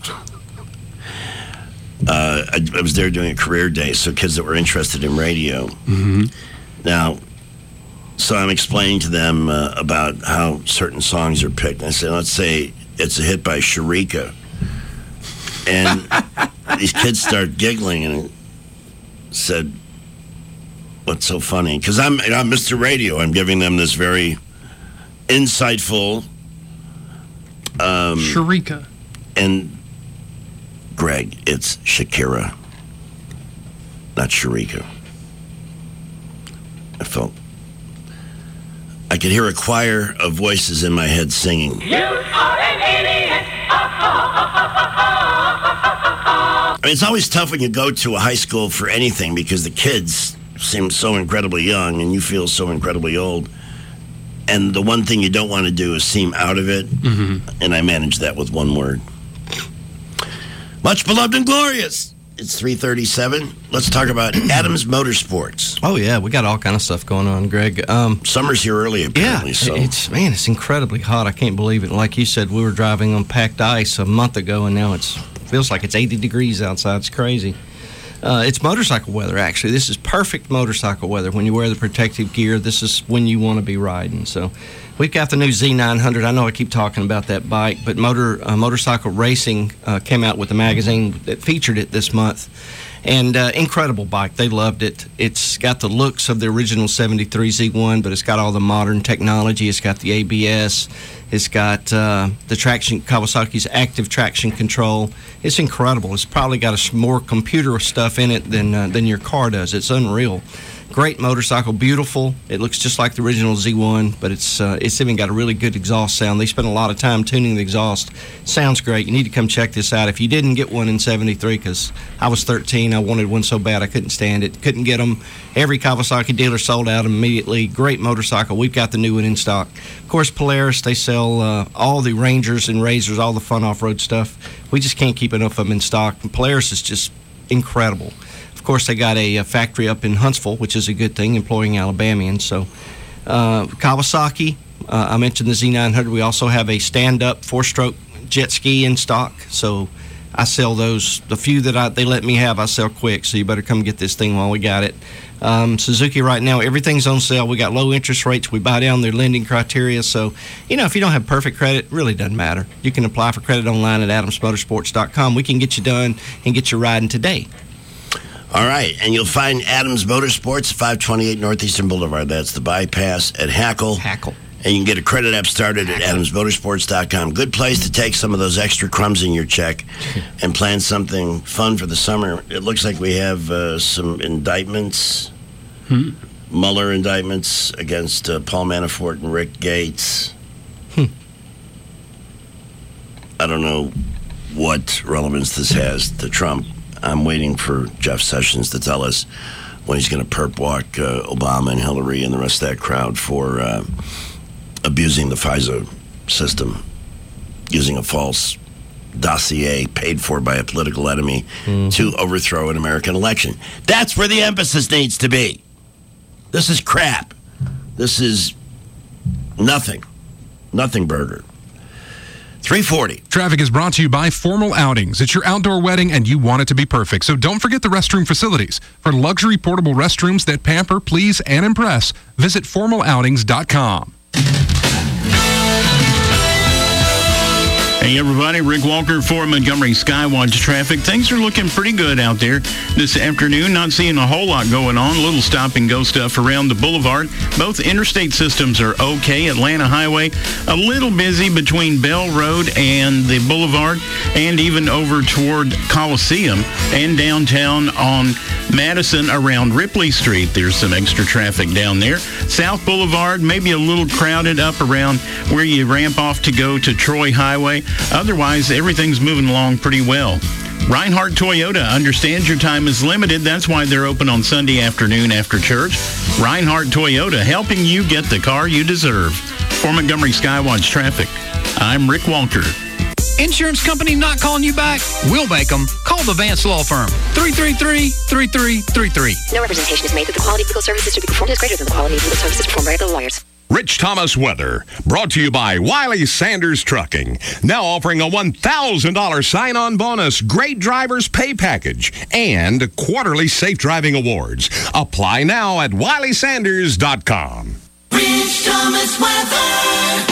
Uh, I, I was there doing a career day, so kids that were interested in radio. Mm-hmm. Now, so I'm explaining to them uh, about how certain songs are picked. And I said, let's say it's a hit by Sharika. And these kids start giggling and said, what's so funny, because I'm, I'm Mister Radio. I'm giving them this very insightful... Um, Sharika. And, Greg, it's Shakira, not Sharika. I felt... I could hear a choir of voices in my head singing. You are an idiot. I mean, it's always tough when you go to a high school for anything because the kids seem so incredibly young and you feel so incredibly old. And the one thing you don't want to do is seem out of it. Mm-hmm. And I managed that with one word. Much beloved and glorious. It's three thirty-seven. Let's talk about Adams Motorsports. Oh, yeah. We got all kind of stuff going on, Greg. Um, Summer's here early, apparently. Yeah, so. it's, man, it's incredibly hot. I can't believe it. Like you said, we were driving on packed ice a month ago, and now it's feels like it's eighty degrees outside. It's crazy. Uh, it's motorcycle weather, actually. This is perfect motorcycle weather. When you wear the protective gear, this is when you want to be riding. So we've got the new Z nine hundred. I know I keep talking about that bike, but Motor uh, Motorcycle Racing uh, came out with a magazine that featured it this month. And uh, incredible bike. They loved it. It's got the looks of the original seventy-three Z one, but it's got all the modern technology. It's got the A B S. It's got uh, the traction, Kawasaki's active traction control. It's incredible. It's probably got a, more computer stuff in it than uh, than your car does. It's unreal. Great motorcycle, beautiful. It looks just like the original Z one, but it's uh, it's even got a really good exhaust sound. They spent a lot of time tuning the exhaust. Sounds great. You need to come check this out. If you didn't get one in seventy-three, because I was thirteen, I wanted one so bad I couldn't stand it. Couldn't get them. Every Kawasaki dealer sold out immediately. Great motorcycle. We've got the new one in stock. Of course, Polaris, they sell uh, all the Rangers and Razors, all the fun off-road stuff. We just can't keep enough of them in stock. And Polaris is just incredible. Of course, they got a, a factory up in Huntsville, which is a good thing, employing Alabamians. So, uh, Kawasaki, uh, I mentioned the Z nine hundred. We also have a stand-up four-stroke jet ski in stock. So, I sell those. The few that I, they let me have, I sell quick. So, you better come get this thing while we got it. Um, Suzuki right now, everything's on sale. We got low interest rates. We buy down their lending criteria. So, you know, if you don't have perfect credit, it really doesn't matter. You can apply for credit online at adams motorsports dot com. We can get you done and get you riding today. All right, and you'll find Adams Motorsports, five twenty-eight Northeastern Boulevard. That's the bypass at Hackle. Hackle. And you can get a credit app started at adams motorsports dot com. Good place to take some of those extra crumbs in your check and plan something fun for the summer. It looks like we have uh, some indictments, hmm. Mueller indictments against uh, Paul Manafort and Rick Gates. Hmm. I don't know what relevance this has to Trump. I'm waiting for Jeff Sessions to tell us when he's going to perp walk uh, Obama and Hillary and the rest of that crowd for uh, abusing the FISA system, using a false dossier paid for by a political enemy mm-hmm. to overthrow an American election. That's where the emphasis needs to be. This is crap. This is nothing. Nothing burger. three forty. Traffic is brought to you by Formal Outings. It's your outdoor wedding and you want it to be perfect. So don't forget the restroom facilities. For luxury portable restrooms that pamper, please, and impress, visit formal outings dot com. Hey everybody, Rick Walker for Montgomery Skywatch Traffic. Things are looking pretty good out there this afternoon. Not seeing a whole lot going on. A little stop and go stuff around the boulevard. Both interstate systems are okay. Atlanta Highway, a little busy between Bell Road and the boulevard, and even over toward Coliseum and downtown on Madison around Ripley Street. There's some extra traffic down there. South Boulevard, maybe a little crowded up around where you ramp off to go to Troy Highway. Otherwise, everything's moving along pretty well. Reinhardt Toyota understands your time is limited. That's why they're open on Sunday afternoon after church. Reinhardt Toyota, helping you get the car you deserve. For Montgomery Skywatch Traffic, I'm Rick Walker. Insurance company not calling you back? We'll make them. Call the Vance Law Firm. three three three, three three three three. No representation is made that the quality of legal services to be performed is greater than the quality of legal services performed by other lawyers. Rich Thomas weather, brought to you by Wiley Sanders Trucking. Now offering a one thousand dollars sign-on bonus, great drivers pay package, and quarterly safe driving awards. Apply now at wiley sanders dot com. Rich Thomas weather.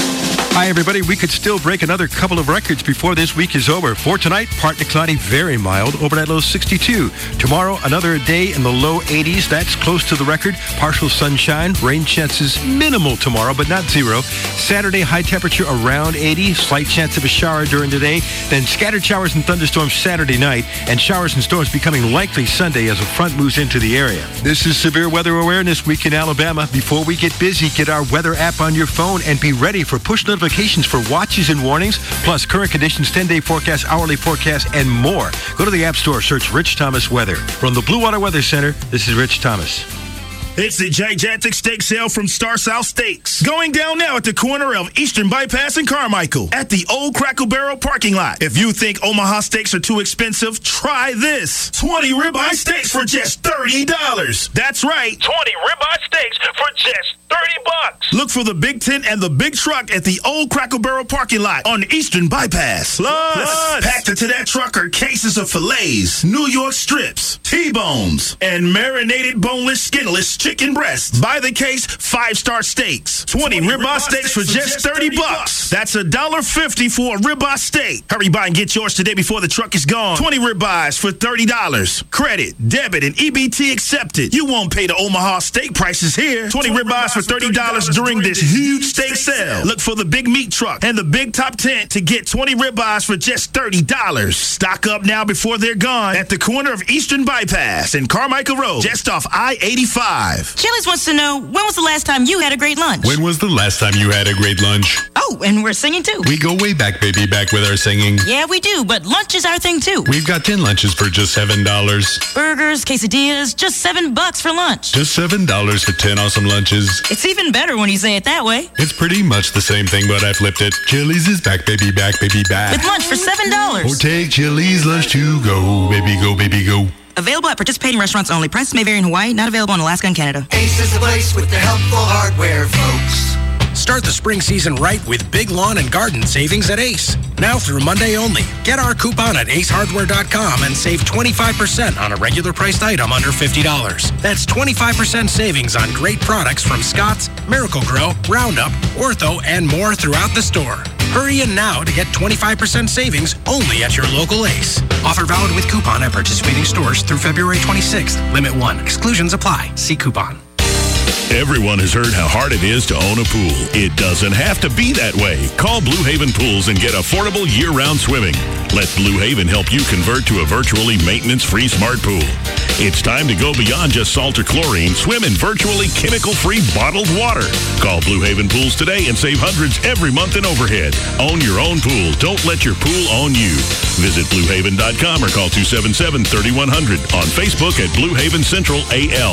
Hi, everybody. We could still break another couple of records before this week is over. For tonight, partly cloudy, very mild, overnight low sixty-two. Tomorrow, another day in the low eighties. That's close to the record. Partial sunshine. Rain chances minimal tomorrow, but not zero. Saturday, high temperature around eighty. Slight chance of a shower during the day. Then scattered showers and thunderstorms Saturday night. And showers and storms becoming likely Sunday as a front moves into the area. This is Severe Weather Awareness Week in Alabama. Before we get busy, get our weather app on your phone and be ready for push notifications for watches and warnings, plus current conditions, ten-day forecast, hourly forecast, and more. Go to the App Store, search Rich Thomas Weather. From the Blue Water Weather Center, this is Rich Thomas. It's the gigantic steak sale from Star South Steaks. Going down now at the corner of Eastern Bypass and Carmichael at the old Crackle Barrel parking lot. If you think Omaha steaks are too expensive, try this. twenty ribeye steaks for just thirty dollars. That's right. twenty ribeye steaks for just thirty bucks. Look for the Big Tent and the big truck at the old Crackle Barrel parking lot on Eastern Bypass. Plus, Plus. packed into that truck are cases of fillets, New York strips, T-bones, and marinated boneless, skinless chicken breasts. Buy the case, five-star steaks. twenty, twenty ribeye steaks, steaks for just thirty bucks. That's a dollar fifty for a ribeye steak. Hurry by and get yours today before the truck is gone. twenty ribeyes for thirty dollars. Credit, debit, and E B T accepted. You won't pay the Omaha steak prices here. twenty ribeyes for thirty dollars during this huge steak sale. Look for the big meat truck and the big top tent to get twenty ribeyes for just thirty dollars. Stock up now before they're gone at the corner of Eastern Bypass and Carmichael Road, just off I eighty-five. Chili's wants to know, when was the last time you had a great lunch? When was the last time you had a great lunch? Oh, and we're singing too. We go way back, baby, back with our singing. Yeah, we do, but lunch is our thing too. We've got ten lunches for just seven dollars. Burgers, quesadillas, just seven bucks for lunch. Just seven dollars for ten awesome lunches. It's even better when you say it that way. It's pretty much the same thing, but I flipped it. Chili's is back, baby, back, baby, back. With lunch for seven dollars. Or take Chili's lunch to go, baby, go, baby, go. Available at participating restaurants only. Prices may vary in Hawaii, not available in Alaska and Canada. Ace is the place with the helpful hardware, folks. Start the spring season right with big lawn and garden savings at Ace. Now through Monday only. Get our coupon at ace hardware dot com and save twenty-five percent on a regular priced item under fifty dollars. That's twenty-five percent savings on great products from Scott's, Miracle-Gro, Roundup, Ortho, and more throughout the store. Hurry in now to get twenty-five percent savings only at your local Ace. Offer valid with coupon at participating stores through February twenty-sixth. Limit one. Exclusions apply. See coupon. Everyone has heard how hard it is to own a pool. It doesn't have to be that way. Call Blue Haven Pools and get affordable year-round swimming. Let Blue Haven help you convert to a virtually maintenance-free smart pool. It's time to go beyond just salt or chlorine. Swim in virtually chemical-free bottled water. Call Blue Haven Pools today and save hundreds every month in overhead. Own your own pool. Don't let your pool own you. Visit blue haven dot com or call two seven seven, three one zero zero. On Facebook at Blue Haven Central A L.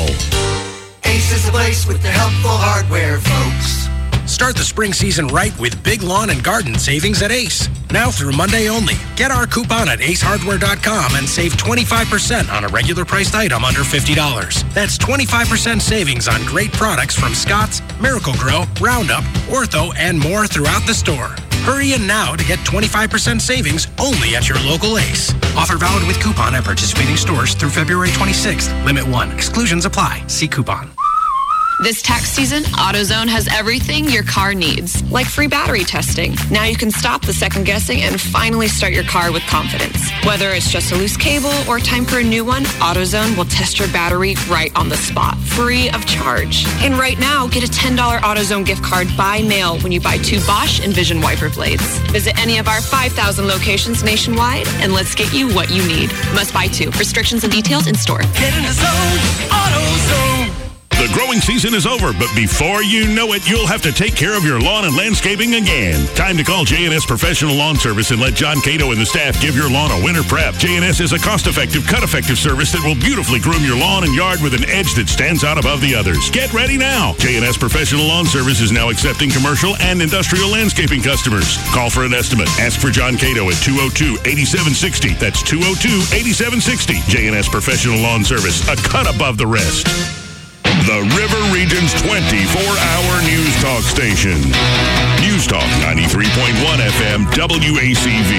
Ace is the place with the helpful hardware, folks. Start the spring season right with big lawn and garden savings at Ace. Now through Monday only. Get our coupon at ace hardware dot com and save twenty-five percent on a regular priced item under fifty dollars. That's twenty-five percent savings on great products from Scott's, Miracle-Gro, Roundup, Ortho, and more throughout the store. Hurry in now to get twenty-five percent savings only at your local Ace. Offer valid with coupon at participating stores through February twenty-sixth. Limit one. Exclusions apply. See coupon. This tax season, AutoZone has everything your car needs, like free battery testing. Now you can stop the second guessing and finally start your car with confidence. Whether it's just a loose cable or time for a new one, AutoZone will test your battery right on the spot, free of charge. And right now, get a ten dollars AutoZone gift card by mail when you buy two Bosch Envision wiper blades. Visit any of our five thousand locations nationwide, and let's get you what you need. Must buy two. Restrictions and details in store. Get in the zone, AutoZone. The growing season is over, but before you know it, you'll have to take care of your lawn and landscaping again. Time to call J and S Professional Lawn Service and let John Cato and the staff give your lawn a winter prep. J and S is a cost-effective, cut-effective service that will beautifully groom your lawn and yard with an edge that stands out above the others. Get ready now. J and S Professional Lawn Service is now accepting commercial and industrial landscaping customers. Call for an estimate. Ask for John Cato at two oh two, eight seven six oh. That's two oh two, eight seven six oh. J and S Professional Lawn Service, a cut above the rest. The River Region's twenty-four hour news talk station. News Talk ninety-three point one F M W A C V.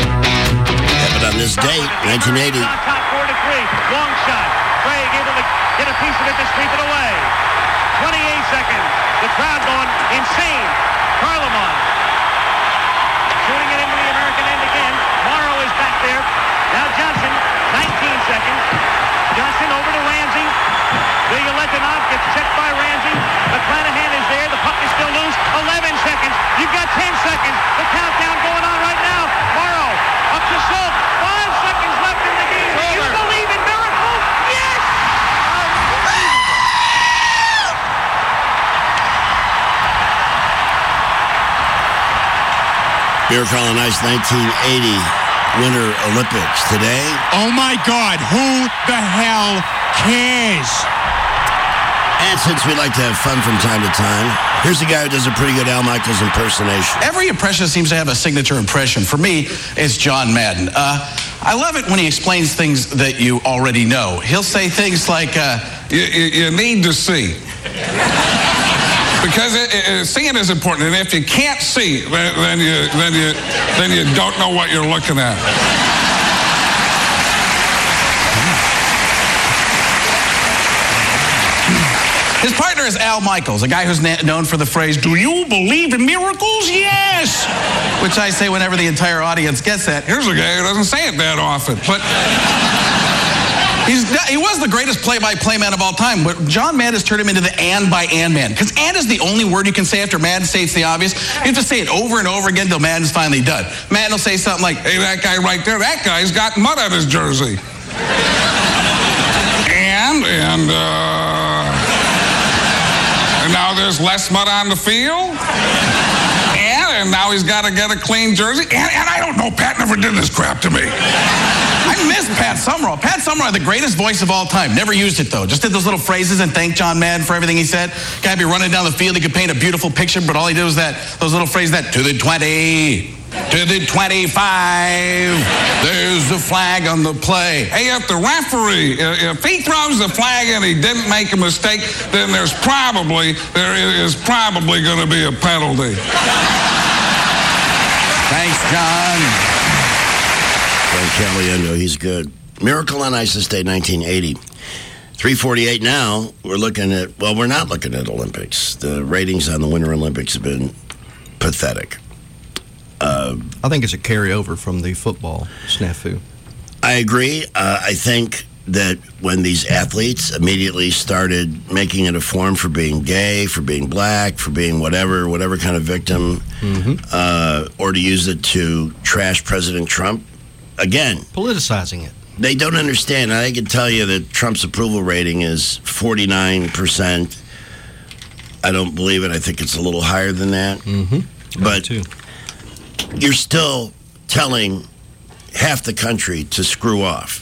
Happened on this date, nineteen eighty. Top four to three. Long shot. Craig able to get a piece of it to sweep it away. twenty-eight seconds. The crowd going insane. Carlemont shooting it into the American end again. Morrow is back there. Now Johnson, nineteen seconds. Johnson over to Ramsey. Ilya Letunov gets checked by Ramsey. McClanahan is there. The puck is still loose. eleven seconds. You've got ten seconds. The countdown going on right now. Morrow up to Schultz. Five seconds left in the game. Do you believe in miracles? Yes! Miracle on Ice nineteen eighty Winter Olympics today. Oh my God, who the hell cares? And since we like to have fun from time to time, here's a guy who does a pretty good Al Michaels impersonation. Every impressionist seems to have a signature impression. For me, it's John Madden. Uh, I love it when he explains things that you already know. He'll say things like, uh, you, you, you need to see. Because it, it, seeing is important, and if you can't see, then, then you then you then you don't know what you're looking at. His partner is Al Michaels, a guy who's na- known for the phrase, "Do you believe in miracles? Yes!" Which I say whenever the entire audience gets that. Here's a guy who doesn't say it that often, but he's he was the greatest play-by-play man of all time, but John Madden has turned him into the and by and man. Because and is the only word you can say after Madden states the obvious. You have to say it over and over again until Madden's finally done. Madden will say something like, "Hey, that guy right there, that guy's got mud on his jersey." and, and, uh... and now there's less mud on the field. And, and now he's got to get a clean jersey. And, and I don't know, Pat never did this crap to me. I miss Pat Summerall. Pat Summerall, the greatest voice of all time. Never used it, though. Just did those little phrases and thanked John Madden for everything he said. Guy be running down the field. He could paint a beautiful picture, but all he did was that, those little phrases that, to the twenty, to the twenty-five, there's the flag on the play. Hey, if the referee, if he throws the flag and he didn't make a mistake, then there's probably, there is probably going to be a penalty. Thanks, John. Frank Caliendo, he's good. Miracle on Ice this day, nineteen eighty. three forty-eight now, we're looking at, well, we're not looking at Olympics. The ratings on the Winter Olympics have been pathetic. Uh, I think it's a carryover from the football snafu. I agree. Uh, I think that when these athletes immediately started making it a form for being gay, for being black, for being whatever, whatever kind of victim, mm-hmm. uh, or to use it to trash President Trump, again, politicizing it. They don't understand. I can tell you that Trump's approval rating is forty-nine percent. I don't believe it. I think it's a little higher than that. Mm-hmm. But too. You're still telling half the country to screw off.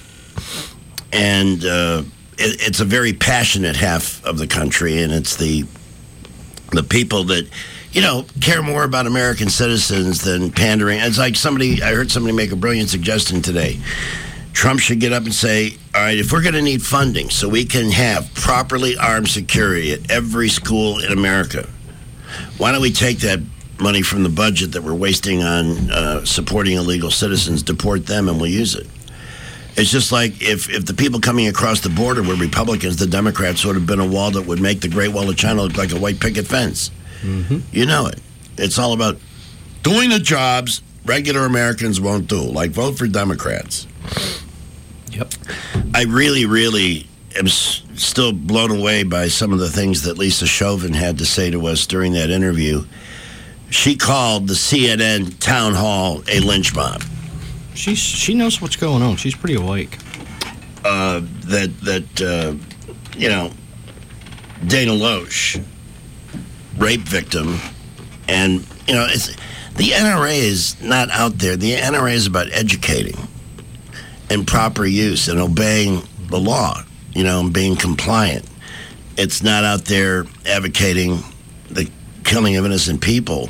And uh, it, it's a very passionate half of the country, and it's the the people that, you know, care more about American citizens than pandering. It's like somebody, I heard somebody make a brilliant suggestion today. Trump should get up and say, all right, if we're going to need funding so we can have properly armed security at every school in America, why don't we take that money from the budget that we're wasting on uh, supporting illegal citizens, deport them, and we'll use it. It's just like if, if the people coming across the border were Republicans, the Democrats would have been a wall that would make the Great Wall of China look like a white picket fence. Mm-hmm. You know it. It's all about doing the jobs regular Americans won't do, like vote for Democrats. Yep. I really, really am s- still blown away by some of the things that Lisa Chauvin had to say to us during that interview. She called the C N N town hall a lynch mob. She's she knows what's going on. She's pretty awake. Uh, that that uh, you know, Dana Loesch, rape victim, and you know, it's the N R A is not out there. The N R A is about educating and proper use and obeying the law. You know, and being compliant. It's not out there advocating the killing of innocent people.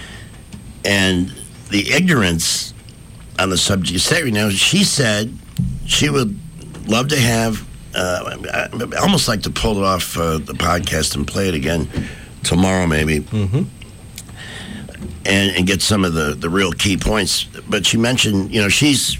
And the ignorance on the subject. You know, she said she would love to have, uh, I almost like to pull it off uh, the podcast and play it again tomorrow maybe, mm-hmm. and, and get some of the, the real key points. But she mentioned, you know, she's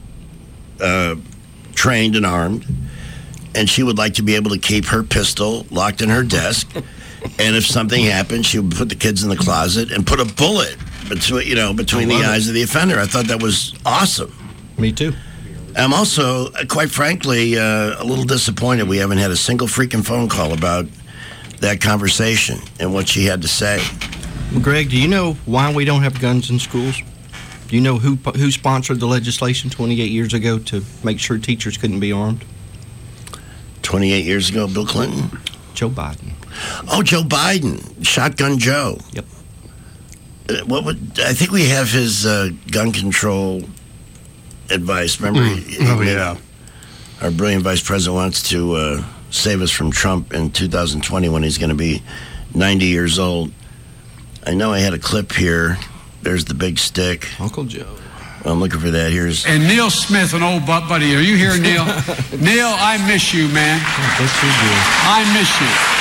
uh, trained and armed, and she would like to be able to keep her pistol locked in her desk. And if something happened, she would put the kids in the closet and put a bullet between you know between the eyes it. of the offender. I thought that was awesome. Me too. I'm also, uh, quite frankly, uh, a little disappointed we haven't had a single freaking phone call about that conversation and what she had to say. Greg, do you know why we don't have guns in schools? Do you know who who sponsored the legislation twenty-eight years ago to make sure teachers couldn't be armed? twenty-eight years ago, Bill Clinton? Joe Biden. Oh, Joe Biden. Shotgun Joe. Yep. Uh, what would I think we have his uh, gun control advice. Remember? Mm. He, Oh, he- yeah. Our brilliant vice president wants to uh, save us from Trump in two thousand twenty when he's going to be ninety years old. I know I had a clip here. There's the big stick. Uncle Joe. I'm looking for that. Here's. And Neil Smith, an old butt buddy. Are you here, Neil? Neil, I miss you, man. I miss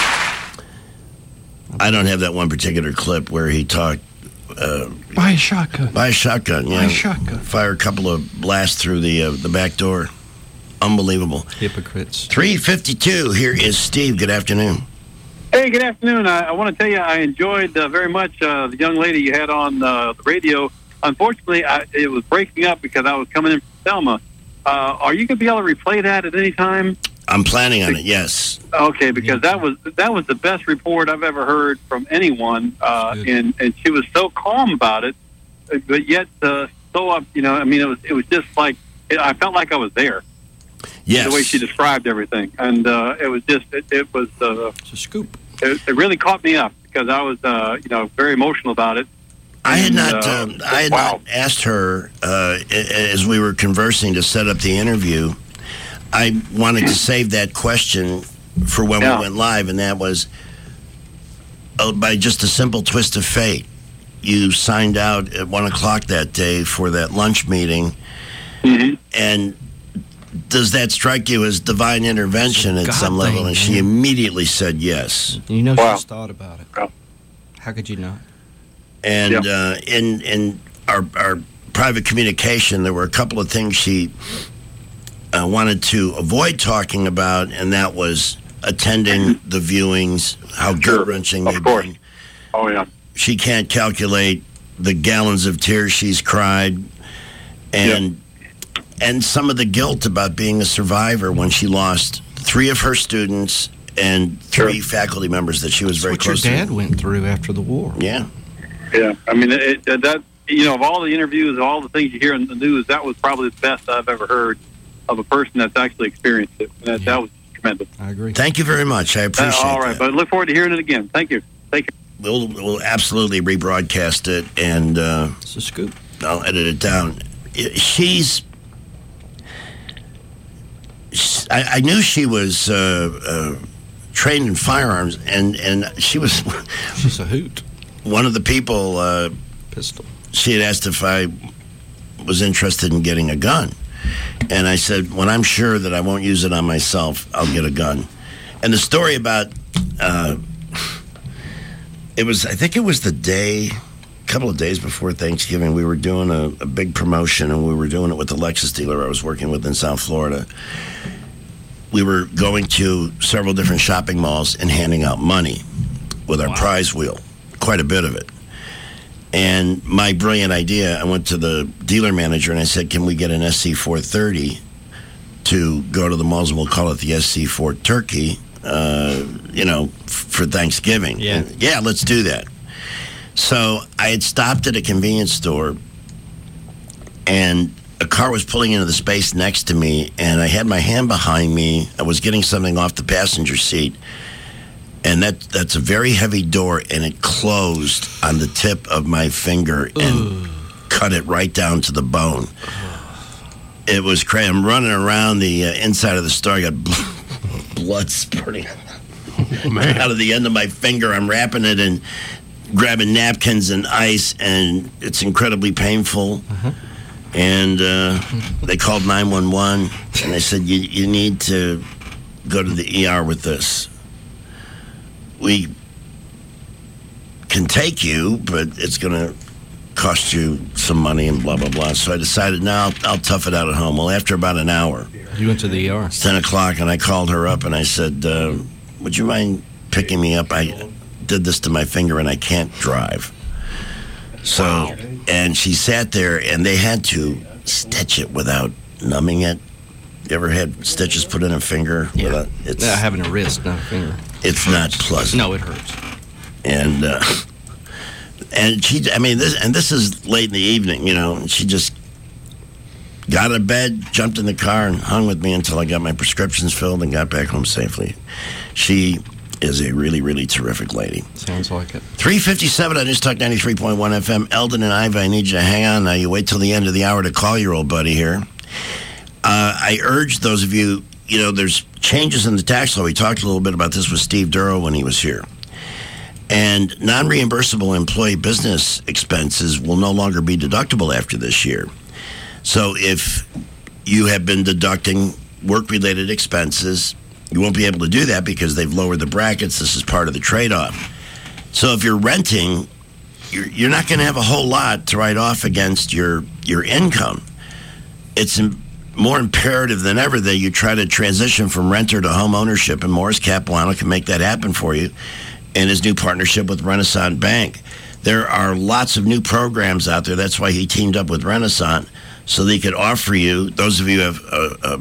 you. I don't have that one particular clip where he talked. Uh, Buy a shotgun. Buy a shotgun. Yeah. Buy a shotgun. Fire a couple of blasts through the uh, the back door. Unbelievable. Hypocrites. three fifty-two. Here is Steve. Good afternoon. Hey, good afternoon. I, I want to tell you I enjoyed uh, very much uh, the young lady you had on uh, the radio. Unfortunately, I, it was breaking up because I was coming in from Selma. Uh, are you going to be able to replay that at any time? I'm planning on it. Yes. Okay, because that was that was the best report I've ever heard from anyone, uh, and and she was so calm about it, but yet uh, so up. You know, I mean, it was it was just like it, I felt like I was there. Yes. The way she described everything, and uh, it was just it, it was uh, it's a scoop. It, it really caught me up because I was uh, you know very emotional about it. I had And, not. uh, Um, I had not asked her uh, a- as we were conversing to set up the interview. I wanted to save that question for when Yeah. we went live, and that was uh, by just a simple twist of fate. You signed out at one o'clock that day for that lunch meeting, Mm-hmm. and does that strike you as divine intervention at God some level? thing, And she man. immediately said yes. You know Wow. she's thought about it. How could you not? And uh, in in our our private communication, there were a couple of things she uh, wanted to avoid talking about, and that was attending the viewings, how gut wrenching they've been. Oh yeah. She can't calculate the gallons of tears she's cried, and and some of the guilt about being a survivor when she lost three of her students and three faculty members that she was very What your close dad to. went through after the war. Yeah. Yeah, I mean it, it, that you know of all the interviews, all the things you hear in the news, that was probably the best I've ever heard of a person that's actually experienced it. And that, that was tremendous. I agree. Thank you very much. I appreciate Uh, all right, that. but look forward to hearing it again. Thank you. Thank you. We'll we'll absolutely rebroadcast it, and uh, it's a scoop. I'll edit it down. She's. I, I knew she was uh, uh, trained in firearms, and, and she was. She's a hoot. One of the people. Uh, Pistol. She had asked if I was interested in getting a gun, and I said, when I'm sure that I won't use it on myself, I'll get a gun. And the story about. Uh, It was, I think it was the day, a couple of days before Thanksgiving, we were doing a, a big promotion, and we were doing it with the Lexus dealer I was working with in South Florida. We were going to several different shopping malls and handing out money with our prize wheel, quite a bit of it. And my brilliant idea, I went to the dealer manager and I said, can we get an S C four thirty to go to the malls, and we'll call it the S C four Turkey, uh, you know, f- for Thanksgiving. Yeah. And, yeah, let's do that. So I had stopped at a convenience store, and a car was pulling into the space next to me, and I had my hand behind me. I was getting something off the passenger seat, and that that's a very heavy door, and it closed on the tip of my finger and cut it right down to the bone. It was crazy. I'm running around the uh, inside of the store. I got bl- blood spurting out of the end of my finger. I'm wrapping it and grabbing napkins and ice, and it's incredibly painful. And uh, they called nine one one, and they said, you, you need to go to the E R with this. We can take you, but it's going to cost you some money and blah, blah, blah. So I decided, no, I'll, I'll tough it out at home. Well, after about an hour, You went to the E R. it's ten o'clock, and I called her up, and I said, uh, would you mind picking me up? I did this to my finger, and I can't drive. So, and she sat there, and they had to stitch it without numbing it. You ever had stitches put in a finger? Yeah. Without, it's, Yeah, having a wrist, not a finger. It's not pleasant. No, it hurts. And, uh, and she, I mean, this, and this is late in the evening, you know, and she just got out of bed, jumped in the car, and hung with me until I got my prescriptions filled and got back home safely. She is a really, really terrific lady. Sounds like it. three fifty-seven on News Talk ninety-three point one F M. Eldon and Iva, I need you to hang on. Now, you wait till the end of the hour to call your old buddy here. Uh, I urge those of you, you know, there's changes in the tax law. We talked a little bit about this with Steve Duro when he was here. And non-reimbursable employee business expenses will no longer be deductible after this year. So if you have been deducting work-related expenses, you won't be able to do that because they've lowered the brackets. This is part of the trade-off. So if you're renting, you're, you're not going to have a whole lot to write off against your, your income. It's im- more imperative than ever that you try to transition from renter to home ownership, and Morris Capuano can make that happen for you in his new partnership with Renaissance Bank. There are lots of new programs out there. That's why he teamed up with Renaissance, so they could offer you, those of you who have a,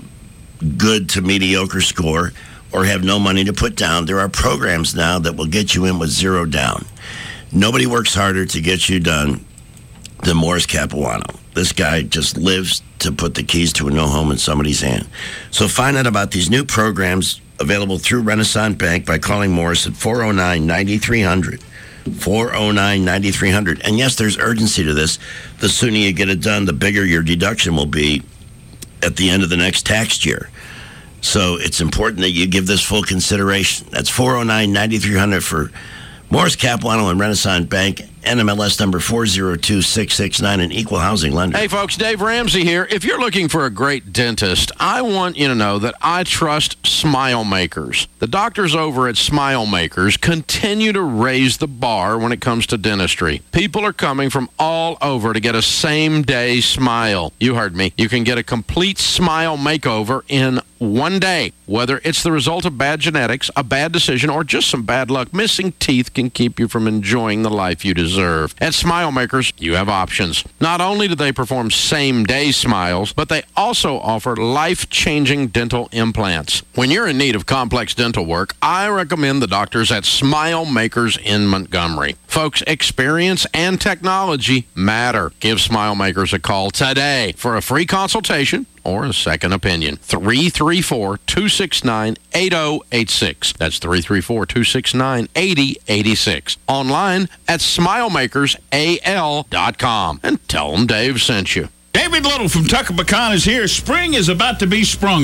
a good to mediocre score or have no money to put down, there are programs now that will get you in with zero down. Nobody works harder to get you done than Morris Capuano. This guy just lives to put the keys to a new home in somebody's hand. So find out about these new programs available through Renaissance Bank by calling Morris at four oh nine, nine three hundred. four oh nine, nine three hundred. And yes, there's urgency to this. The sooner you get it done, the bigger your deduction will be at the end of the next tax year. So it's important that you give this full consideration. That's four oh nine, nine three hundred for Morris Capuano and Renaissance Bank, N M L S number four zero two six six nine, an equal housing lender. Hey, folks, Dave Ramsey here. If you're looking for a great dentist, I want you to know that I trust Smile Makers. The doctors over at Smile Makers continue to raise the bar when it comes to dentistry. People are coming from all over to get a same-day smile. You heard me. You can get a complete smile makeover in one day. Whether it's the result of bad genetics, a bad decision, or just some bad luck, missing teeth can keep you from enjoying the life you deserve. At Smile Makers, you have options. Not only do they perform same-day smiles, but they also offer life-changing dental implants. When you're in need of complex dental work, I recommend the doctors at Smile Makers in Montgomery. Folks, experience and technology matter. Give Smile Makers a call today for a free consultation or a second opinion. three three four, two six nine, eight oh eight six. That's three three four, two six nine, eight oh eight six. Online at smile makers a l dot com. And tell them Dave sent you. David Little from Tucker Pecan is here. Spring is about to be sprung